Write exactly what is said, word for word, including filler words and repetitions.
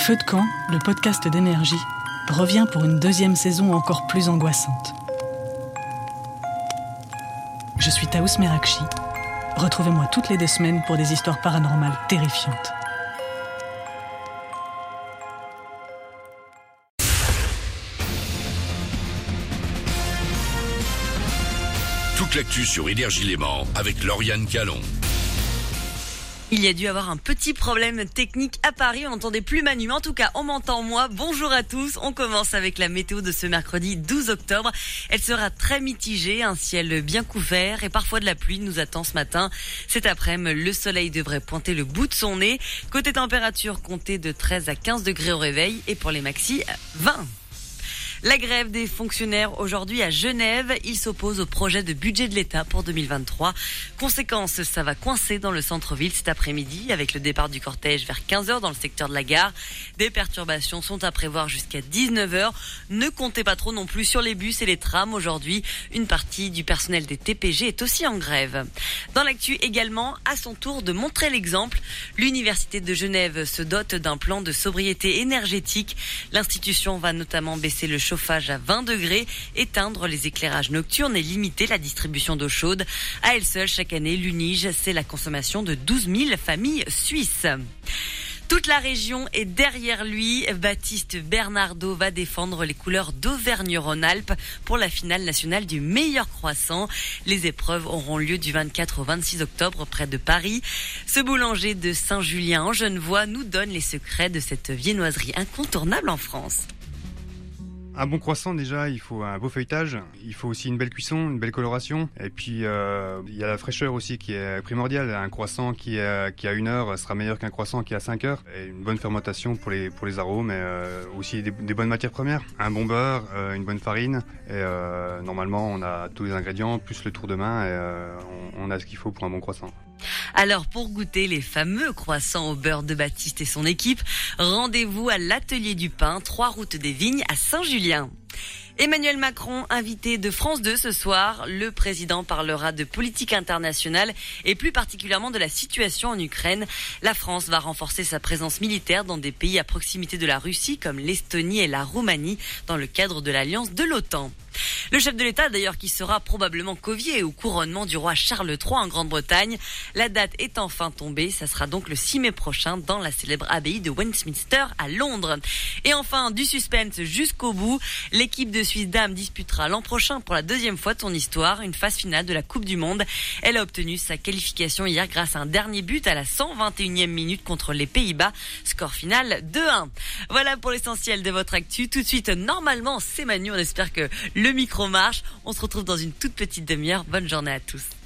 Feu de camp, le podcast d'énergie, revient pour une deuxième saison encore plus angoissante. Je suis Taous Merakchi. Retrouvez-moi toutes les deux semaines pour des histoires paranormales terrifiantes. Toute l'actu sur Énergie Léman avec Lauriane Calon. Il y a dû avoir un petit problème technique à Paris, on n'entendait plus Manu, mais en tout cas on m'entend moi. Bonjour à tous, on commence avec la météo de ce mercredi douze octobre. Elle sera très mitigée, un ciel bien couvert et parfois de la pluie nous attend ce matin. Cet après-midi, le soleil devrait pointer le bout de son nez. Côté température, comptez de treize à quinze degrés au réveil et pour les maxis, vingt. La grève des fonctionnaires aujourd'hui à Genève. Ils s'opposent au projet de budget de l'État pour deux mille vingt-trois. Conséquence, ça va coincer dans le centre-ville cet après-midi avec le départ du cortège vers quinze heures dans le secteur de la gare. Des perturbations sont à prévoir jusqu'à dix-neuf heures. Ne comptez pas trop non plus sur les bus et les trams aujourd'hui. Une partie du personnel des T P G est aussi en grève. Dans l'actu également, à son tour de montrer l'exemple, l'Université de Genève se dote d'un plan de sobriété énergétique. L'institution va notamment baisser le chauffage à vingt degrés, éteindre les éclairages nocturnes et limiter la distribution d'eau chaude. À elle seule, chaque année, l'Unige, c'est la consommation de douze mille familles suisses. Toute la région est derrière lui. Baptiste Bernardo va défendre les couleurs d'Auvergne-Rhône-Alpes pour la finale nationale du meilleur croissant. Les épreuves auront lieu du vingt-quatre au vingt-six octobre près de Paris. Ce boulanger de Saint-Julien en Genevois nous donne les secrets de cette viennoiserie incontournable en France. Un bon croissant, déjà, il faut un beau feuilletage, il faut aussi une belle cuisson, une belle coloration, et puis euh, il y a la fraîcheur aussi qui est primordiale. Un croissant qui, est, qui a une heure sera meilleur qu'un croissant qui a cinq heures, et une bonne fermentation pour les, pour les arômes, et euh, aussi des, des bonnes matières premières. Un bon beurre, euh, une bonne farine, et euh, normalement on a tous les ingrédients, plus le tour de main, et euh, on, on a ce qu'il faut pour un bon croissant. Alors pour goûter les fameux croissants au beurre de Baptiste et son équipe, rendez-vous à l'Atelier du Pain, trois route des Vignes à Saint-Julien. Emmanuel Macron, invité de France deux ce soir. Le président parlera de politique internationale et plus particulièrement de la situation en Ukraine. La France va renforcer sa présence militaire dans des pays à proximité de la Russie comme l'Estonie et la Roumanie dans le cadre de l'alliance de l'OTAN. Le chef de l'État d'ailleurs qui sera probablement convié au couronnement du roi Charles trois en Grande-Bretagne. La date est enfin tombée, ça sera donc le six mai prochain dans la célèbre abbaye de Westminster à Londres. Et enfin, du suspense jusqu'au bout, l'équipe de Suisse Dames disputera l'an prochain pour la deuxième fois de son histoire une phase finale de la Coupe du Monde. Elle a obtenu sa qualification hier grâce à un dernier but à la cent vingt et unième minute contre les Pays-Bas. Score final deux un. Voilà pour l'essentiel de votre actu. Tout de suite, normalement, c'est Manu. On espère que le micro marche. On se retrouve dans une toute petite demi-heure. Bonne journée à tous.